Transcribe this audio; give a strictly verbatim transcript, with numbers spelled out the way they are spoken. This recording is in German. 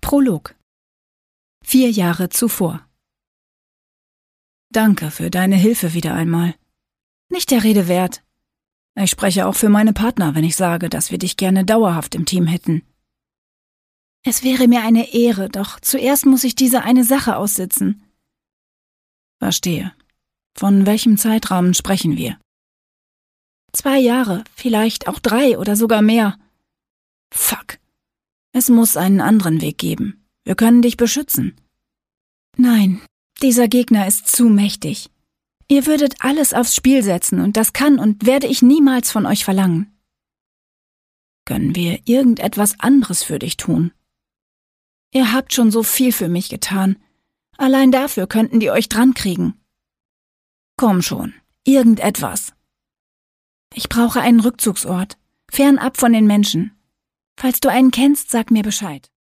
Prolog. Vier Jahre zuvor. Danke für deine Hilfe wieder einmal. Nicht der Rede wert. Ich spreche auch für meine Partner, wenn ich sage, dass wir dich gerne dauerhaft im Team hätten. Es wäre mir eine Ehre, doch zuerst muss ich diese eine Sache aussitzen. Verstehe. Von welchem Zeitraum sprechen wir? Zwei Jahre, vielleicht auch drei oder sogar mehr. Fuck. Es muss einen anderen Weg geben. Wir können dich beschützen. Nein, dieser Gegner ist zu mächtig. Ihr würdet alles aufs Spiel setzen und das kann und werde ich niemals von euch verlangen. Können wir irgendetwas anderes für dich tun? Ihr habt schon so viel für mich getan. Allein dafür könnten die euch drankriegen. Komm schon, irgendetwas. Ich brauche einen Rückzugsort, fernab von den Menschen. Falls du einen kennst, sag mir Bescheid.